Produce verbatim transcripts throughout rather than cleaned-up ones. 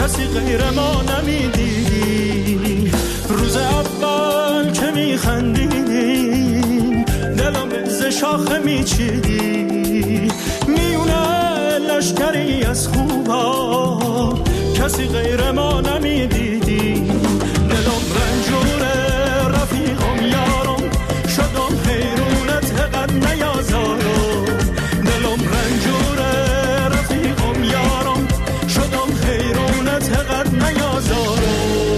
کسی غیر ما نمیدیدی. روز اول که میخندیدی دلم ز شاخه میچیدی. میونه لشکری از خوبا کسی غیر ما نمیدیدی. دلم رنجوره رفیقم یارم شدم حیرونت قد نیازارم. دلم رنجوره رفیقم یارم شدم حیرونت قد نیازارم.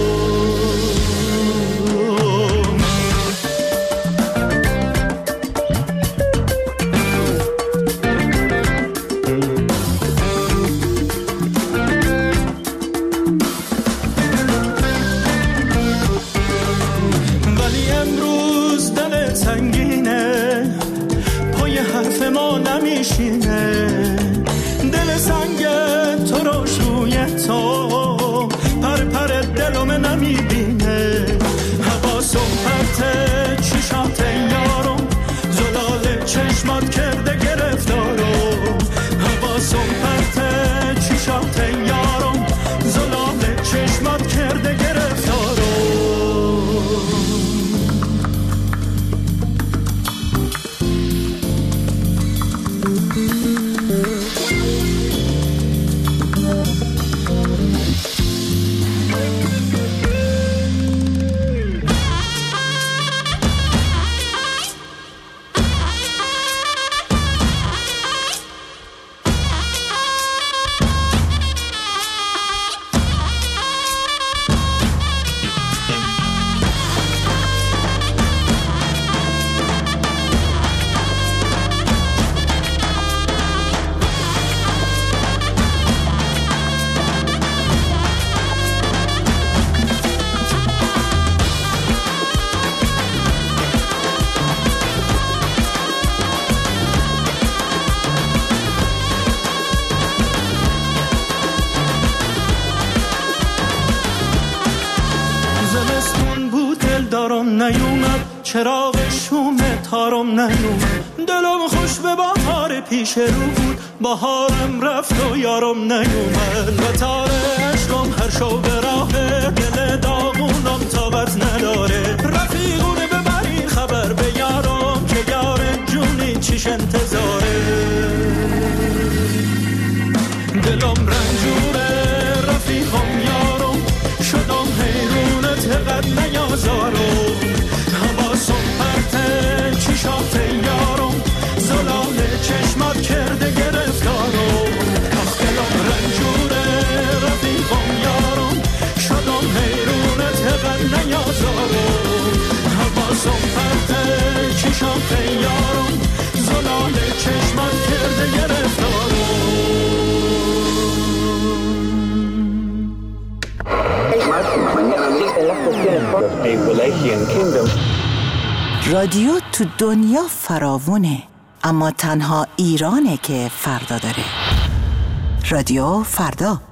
دل سنگ تو روش روی تو پر پر دلم نمیبینه. حواسم پرته چشات یارم زلال چشمات کرده گرفتارم. حواسم پرته چشات یارم زلال چشمات کرده گرفتارم. چراغ شوم تارم نیومد. دلم خوش به بهار پیش رو بود بهارم رفت و یارم نیومد. و تار عشقم هر شو به راه دل داغونم تابت نداره. رفیقونه ببرین خبر به یارم که یار جونی چیش انتظاره. دلم رنجوره رفیقم یارم شدم حیرونت قد نیازارم. حواسم پرته چشات یارم زلال چشمات کرده گرفتارم. دلم رنجوره رفیقم یارم شدم حیرونت قد نیازارم. حواسم پرته چشات یارم زلال چشمات کرده گرفتارم. رادیو تو دنیا فراوونه، اما تنها ایرانه که فردا داره. رادیو فردا.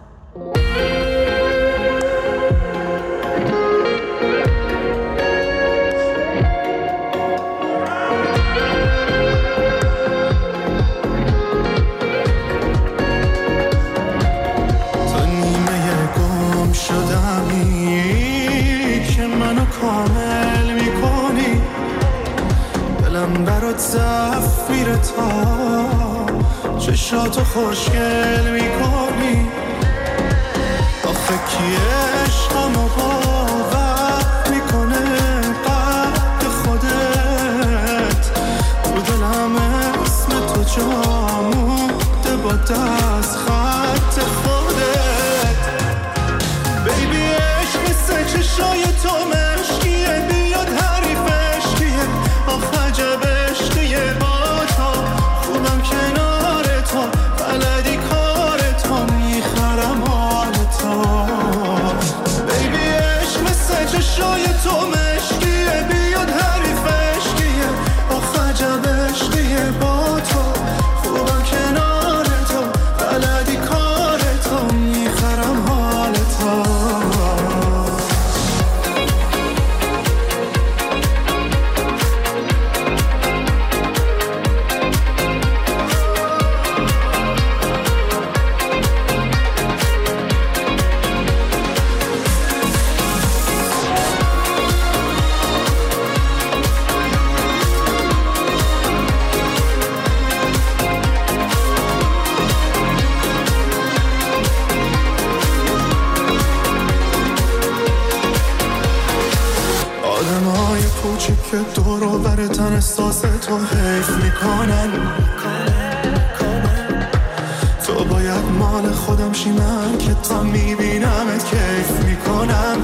تو نیمه گم شدمی که منو کامل میکنی. دلم برات زفیر تا چشاتو خوشگل میکنی. آخه کی عشقمو باور میکنه قد خودت. رو دلم اسم تو جا مونده با دست خط خودت. بیبی عشق مثل چشای تو مشکیه بیاد حریفش کیه. آخ عجب عشقیه با تو خوبم کنار تو بلدی کار تو میخرم حال تو. بیبی عشق مثل چشای تو مشکیه بیاد حریفش کیه. آخ عجب عشقیه با تو خوبم کنار تو بلدی کار تو میخرم حال تو. من احساس تو حیف میکنن. تو باید مال خودم شی، من که تا میبینمت کیف میکنم.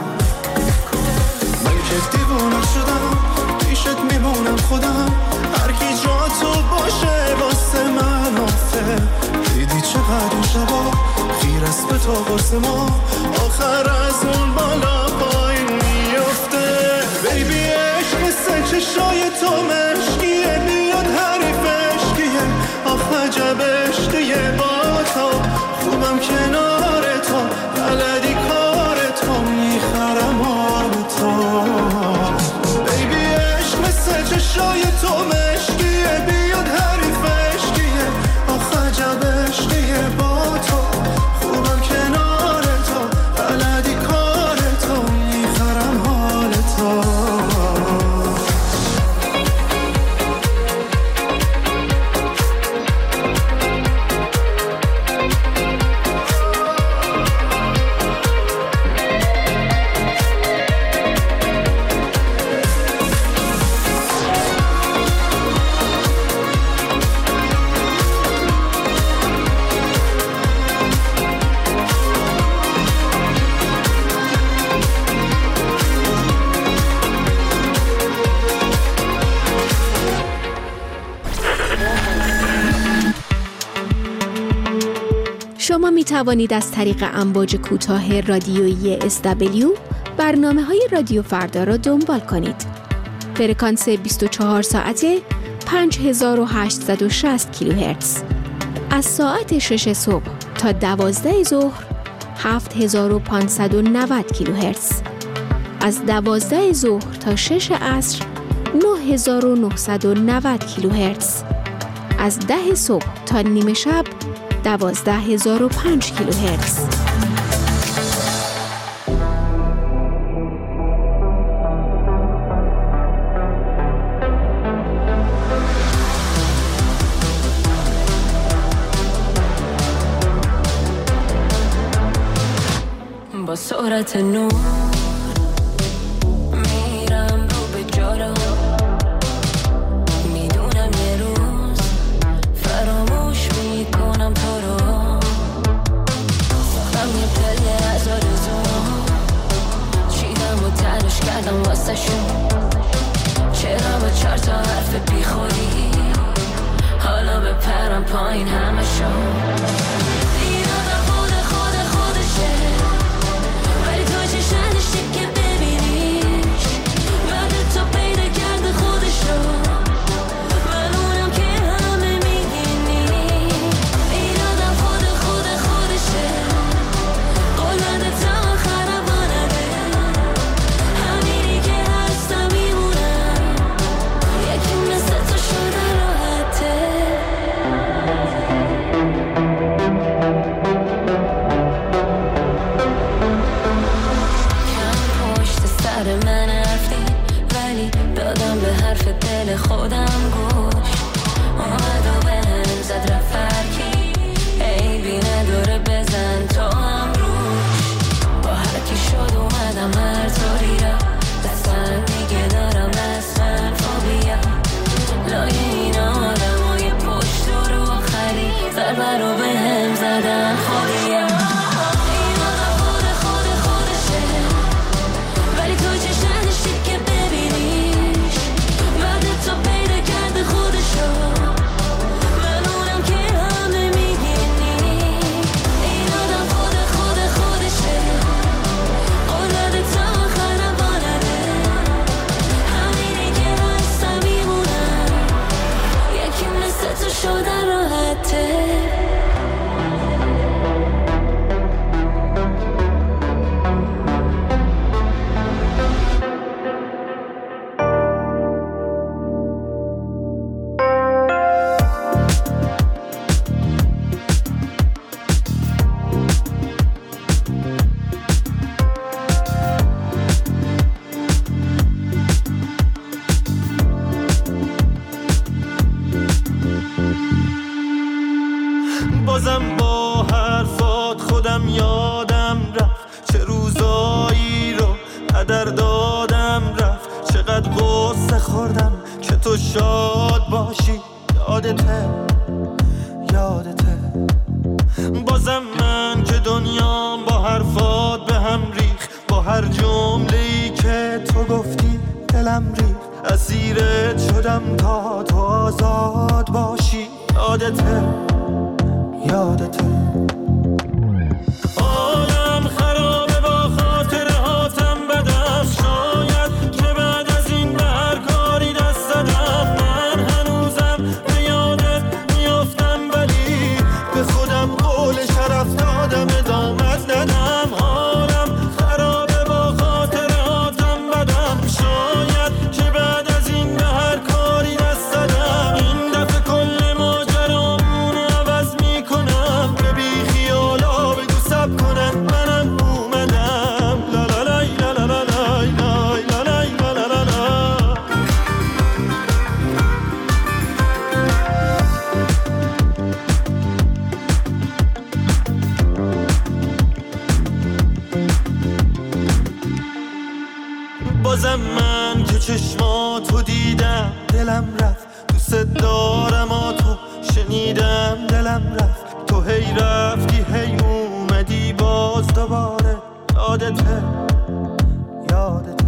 من که دیوونه شدم پیشت میمونم خودم، هر کی جا تو باشه واسه من آفه. دیدی چقدر این شبا خیر است به تو قرص ما، آخر از اون بالا پایین میفته. بیبی عشق مثل چشای تو مشکیه، بیاد حریف عشقیه، آخ عجب عشقیه. با تو خوبم کنار تو، بلدی کار تو، میخرم حال تو. بیبی عشق مثل چشای تو مشکیه، بیاد حریف عشقیه، آخ عجب عشقیه. با تو خوبم کنار تو، بلدی کار تو، میخرم حال تو. شما می توانید از طریق امواج کوتاه رادیویی اس دبلیو برنامه های رادیو فردا را دنبال کنید. فرکانس بیست و چهار ساعته پنج هزار و هشتصد و شصت کیلوهرتز. از ساعت شش صبح تا دوازده ظهر هفت هزار و پانصد و نود کیلوهرتز. از دوازده ظهر تا شش عصر نه هزار و نهصد و نود کیلوهرتز. از ده صبح تا نیمه شب دوازده هزار و پنج کیلوهرتز. با سرعت نور میرم رو به جلو، میدونم یه روز فراموش میکنم تو رو. ساختم یه پله از آرزوم، چیدم و تنش کردم واسه شون. چرا با چهار تا حرف بی خودی حالا بپرم پایین همه شون. خودم گوش اومد و بهم زد رفرکی، عیبی نداره بزن تو هم روش. با هرکی شد اومدم هر طوری را دستم دیگه دارم رسمن فوبیا. لای این آدم های پشت رو آخری ضربه رو بهم زدن خودیا. بازم با حرفات خودم یادم رفت، چه روزایی رو هدر دادم رفت. چقدر قصه خوردم که تو شاد باشی. یادته یادته بازم من که دنیام با حرفات به هم ریخ، با هر جمله‌ای که تو گفتی دلم ریخ. اسیرت شدم تا تو آزاد باشی. یادته یادته عالم خرابه با خاطره هاتم بدم. شاید که بعد از این به هر کاری دست دادم. من هنوزم به یادت میافتم ولی به خودم قول شرف دادم ادامت ندم. عالم خرابه با خاطره هاتم بدم. شاید که بعد از این به هر کاری دست دادم. این دفعه کل ماجرامون عوض میکنم. به بی خیالا بگو سب کنن منم اومدم. لا لا لای لا لا لا لای لای لا لای لا لا لا لا. بازم من که چشماتو دیدم دلم رفت. دوست دارم تو شنیدم دلم رفت. تو هی رفتی هی اومدی باز دوباره. یادته یادته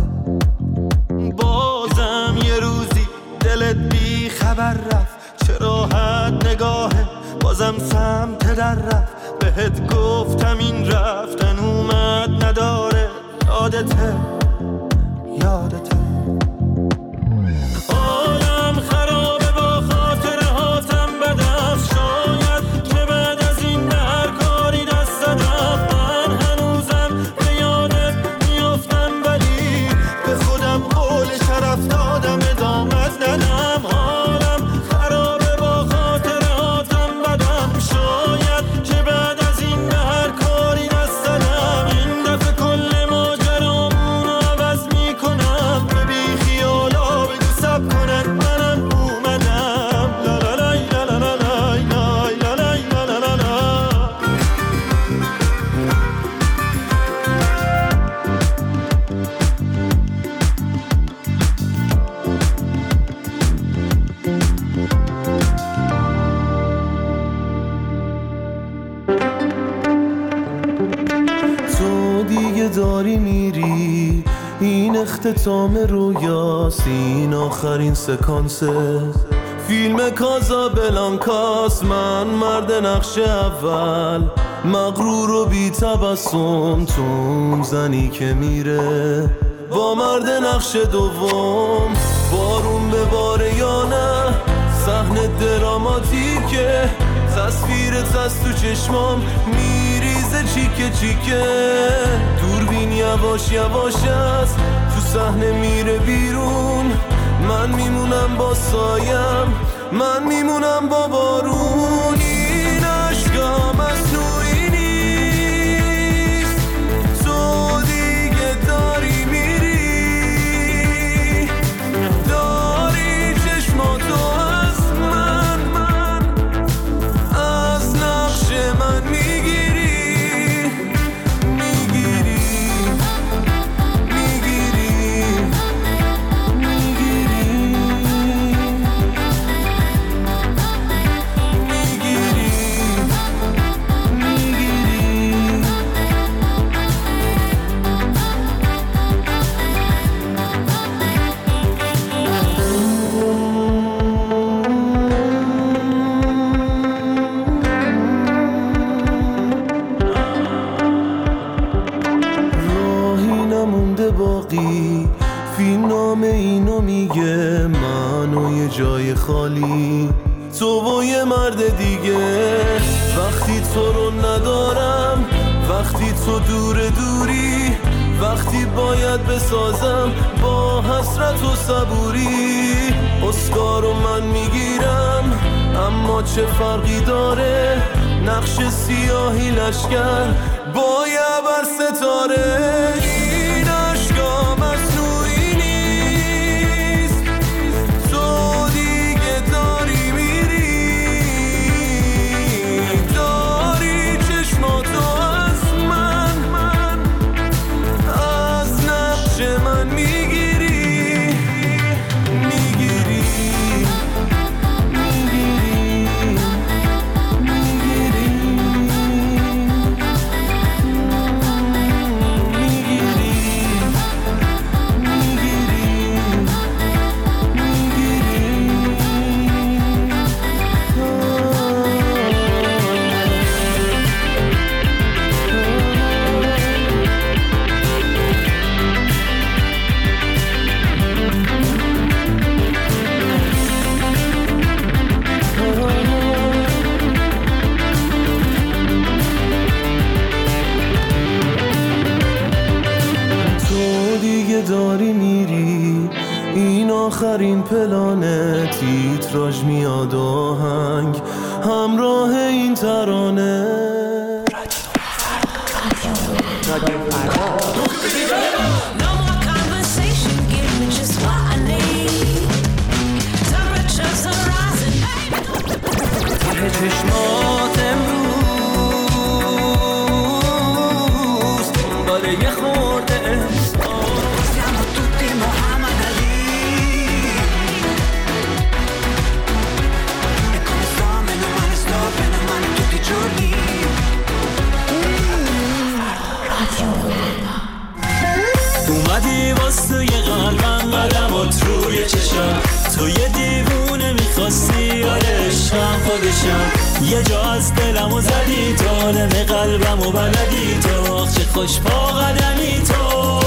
بازم یه روزی دلت بی خبر رفت. چه راحت نگاهه بازم سمت در رفت. بهت گفتم این رفتن اومد نداره. یادته یادته عالم خرابه با خاطره هاتم بدم. شاید که بعد از این به هر کاری دست دادم. من هنوزم به یادت میافتم ولی به خودم قول شرف دادم ادامت ندم. عالم خرابه با خاطره هاتم بدم. شاید که بعد از این به هر کاری دست دادم. این دفعه کل ماجرامون عوض میکنم. به بی خیالا بگو سب کنن منم اومدم. لا لا لای لا لا لا لای لای لا لای لا لا لا لا. تو دیگه داری میری، این اختتام رویاست، این آخرین سکانسه فیلم کازابلانکاست. من مرد نقش اول، مغرور و بی تبسم، تو اون زنی که میره با مرد نقش دوم. بارون به باره یا نه، صحنه دراماتیکه، تصویرت از تو چشمام میریزه چیکه چیکه. دوربین یواش یواش است، تو صحنه میره بیرون. من میمونم با سایم، من میمونم با بارون. این عشقا مصنوعی نیست، تو دیگه داری میری، داری چشماتو از من من از نقش من میگیری میگیری میگیری میگیری باقی. فیلم نام اینو میگه من و یه جای خالی، تو و یه مرد دیگه. وقتی تو رو ندارم، وقتی تو دور دوری، وقتی باید بسازم با حسرت و صبوری. اسکارو من میگیرم اما چه فرقی داره، نقش سیاهی لشکر با یه بر ستاره. این عشقا مصنوعی نیست، تو دیگه داری میری، داری چشماتو از من من از نقش من میگیری میگیری آخرین پلانه تیتراژ میاد آهنگ همراه این ترانه. رادیو فردا. چشمات امروز دنبال یه خورده احساس siamo tutti Muhammad Ali e come sto meno male sto bene male tutti i giorni. اومدی واسه یه قلبم قدمات روی چشم تو یه دیوونه میخواستی آره عشقم خودشم یه جا از دلمو زدی تو عالم قلبمو بلدی تو آخ چه خوش پا قدمی تو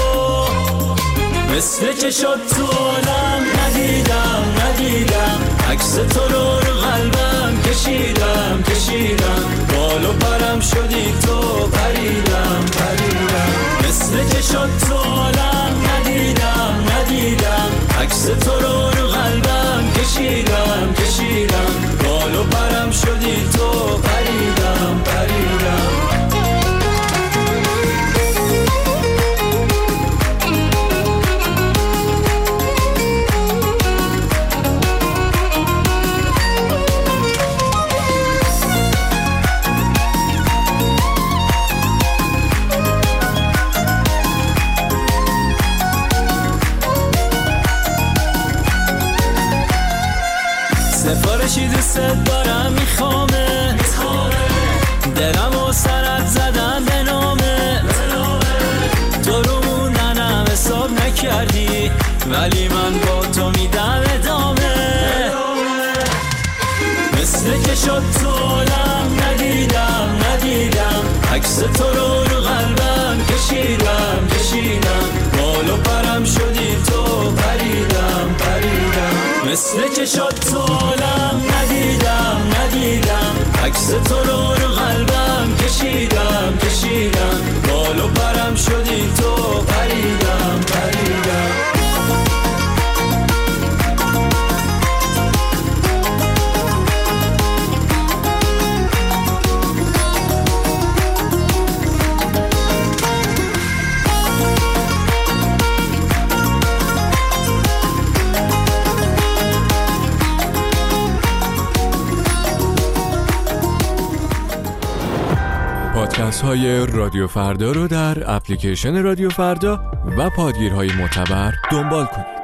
مثل چشات تو عالم ندیدم ندیدم عکس تو رو رو قلبم کشیدم کشیدم بالو پرم شدی تو پریدم پریدم مثل چشات تو عالم ندیدم ندیدم عکس تو رو رو قلبم کشیدم کشیدم بالو پرم شدی تو پریدم پریدم. سفارشی دوست دارم میخوامه دلم و سرت زدم به نامه تو رو موندنم حساب نکردی ولی من با تو میدم ادامه مثل کشات تو عالم ندیدم ندیدم عکس تو رو رو قلبم کشیدم کشیدم بالو پرم شدی تو پریدم پریدم مثل چشات تو عالم ندیدم ندیدم عکس تو رو رو قلبم کشیدم کشیدم بالو پرم شدی تو پریدم پریدم. پادکست های رادیو فردا رو در اپلیکیشن رادیو فردا و پادگیرهای معتبر دنبال کنید.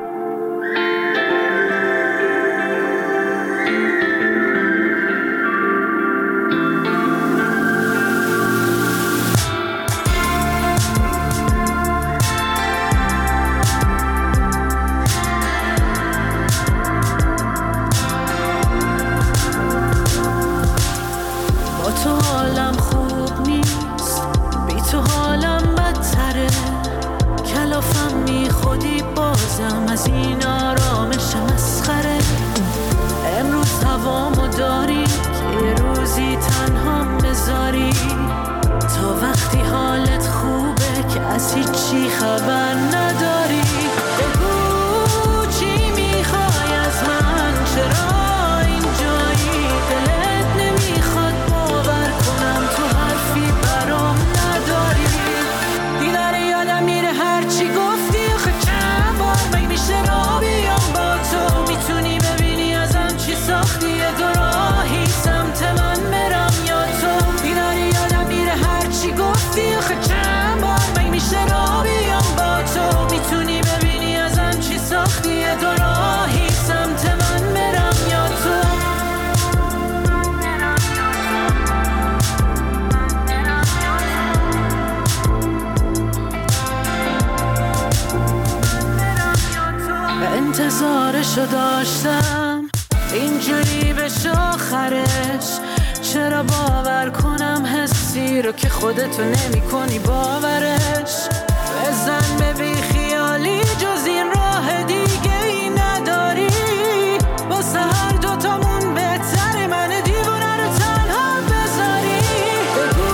انتظارشو داشتم اینجوری بشه آخرش چرا باور کنم حسی رو که خودتو نمی کنی باورش بزن به بی خیالی جز این راه دیگه ای نداری واسه هر دوتامون بهتره من دیوونه رو تنها بذاری بگو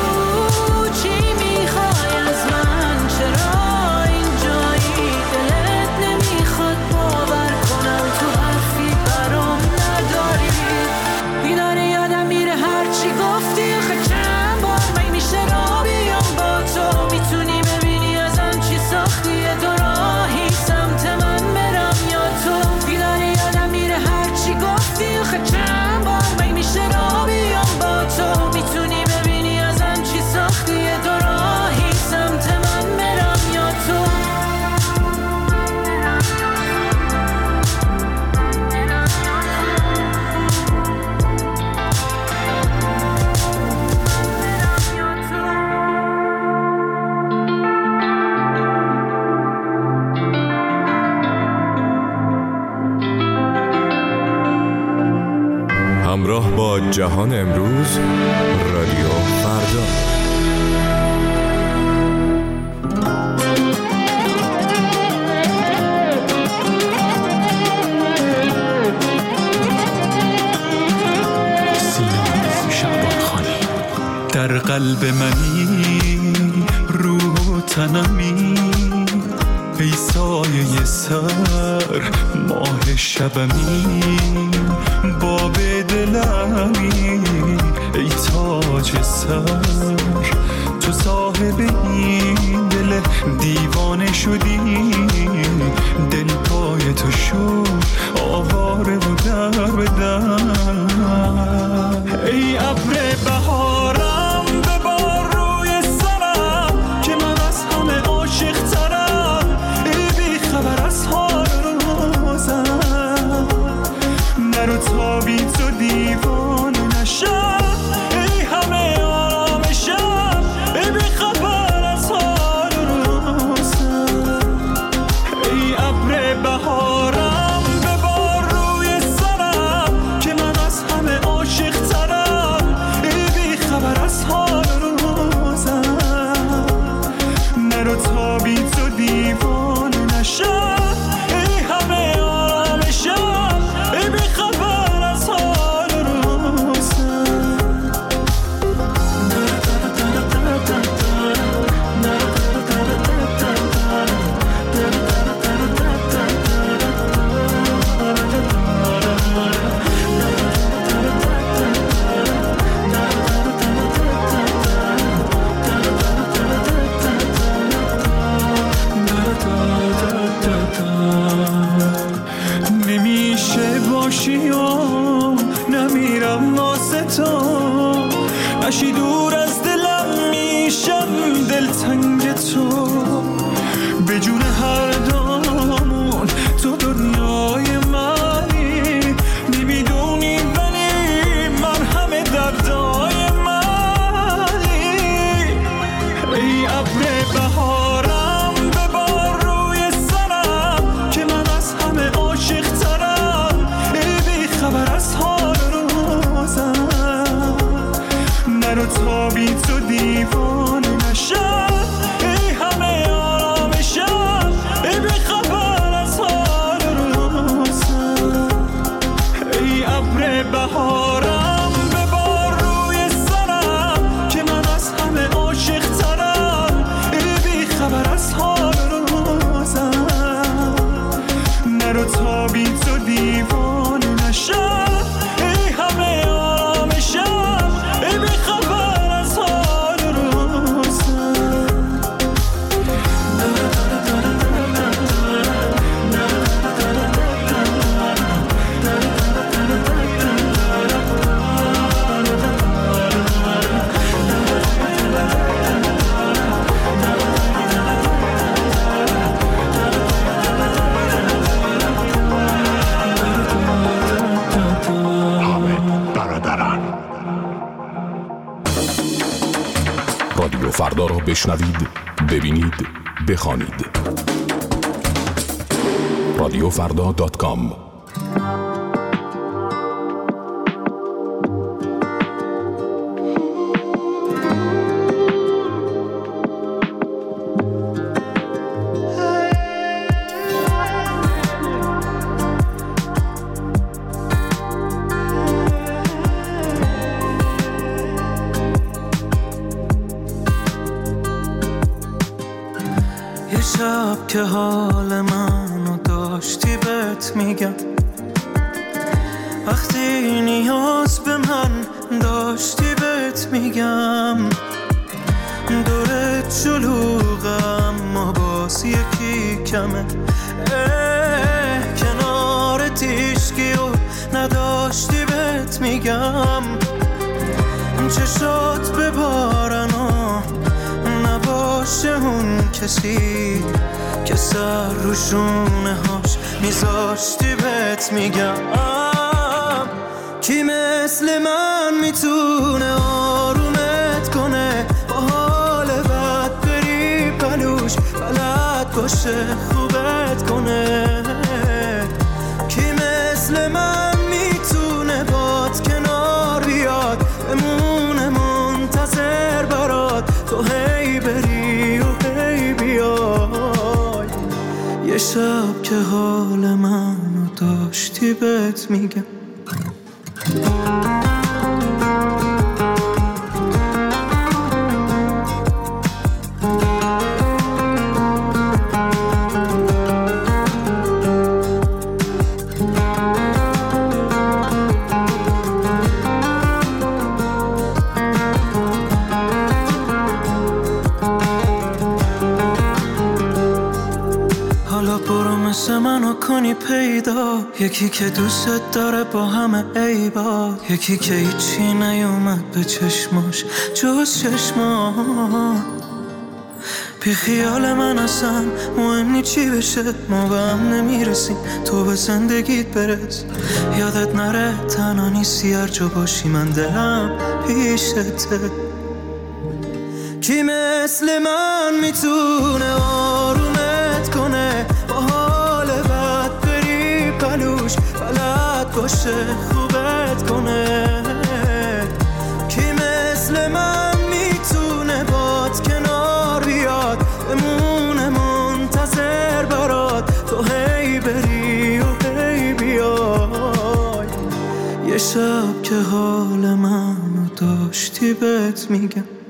چی میخوای از من چرا اینجایی دلت نمیخواد باور کنم جهان امروز، رادیو فردا. در قلب منی، روح و تنمی، ای سایه سر ماه شبمی، باب دلمی ای تاج سر، تو صاحب این دل دیوانه شدی، دل پای تو شد آواره و در به در. ای ابر بهارم ببار روی سرم، که من از همه عاشق ترم، ای بی خبر از حال روزم، نرو تا بی تو دیوانه نشم، ای همه آرامشم، ای بی خبر از حال روزم. ای ابر بهارم ببار روی سرم، که من از همه عاشق ترم، ای بی خبر از حال روزم، نرو تا بی تو دیوانه نشم، ای همه آرامشم، ای بی خبر از حال روزم. نمیشه باشی و نمیرم واسه تو، اشی دور از دلم میشم دلتنگ تو، به جون هر دامون تو دنیای منی، نمیدونی ولی من همه دردای منی. ای ابر بهارم ببار روی سرم، که من از همه عاشق ترم، ای بی خبر از حال روزم، نرو تا بی تو دیوانه نشم، ای همه آرامشم، ای بی خبر از حال روزم. ای ابر بهارم ببار روی سرم، که من از همه عاشق ترم، ای بی خبر از حال روزم، نرو تا بی تو دیوانه نشم، ای همه آرامشم، ای بی خبر از حال روزم. رادیو فردا را بشنوید، ببینید، بخوانید. رادیو فردا دات کام. شب که حال منو داشتی بهت میگم، وقتی نیاز به من داشتی بهت میگم، دورت شلوغم اما باز یکی کمه، کنار تیشکی و نداشتی بهت میگم، چشات ببارن و نباشه اون کسی که سر رو شونه هاش میذاشتی بهت میگم، کی مثل من میتونه آرومت کنه، با حال بد بری پلوش بلد باشه خوبت کنه، کی مثل من میتونه باد کنار بیا تو هی بری و هی بیای. یه شب که حال منو داشتی بهت میگم. کنی پیدا یکی که دوست داره با همه عیبا، یکی که هیچی نیومد به چشماش جز چشما. بی خیال من اصلا مهم نی چی بشه، ما به هم نمیرسیم، تو به زندگیت برس. یادت نره تنها نیستی، هر جا باشی من دلم پیشته. کی مثل من میتونه آرومت کنه، با حال بد بری پلوش، بلد باشه خوبت کنه. کی مثل من میتونه باد کنار بیاد، بمونه منتظر برات، تو هی بری و هی بیای. یه شب که حال منو داشتی بهت میگم.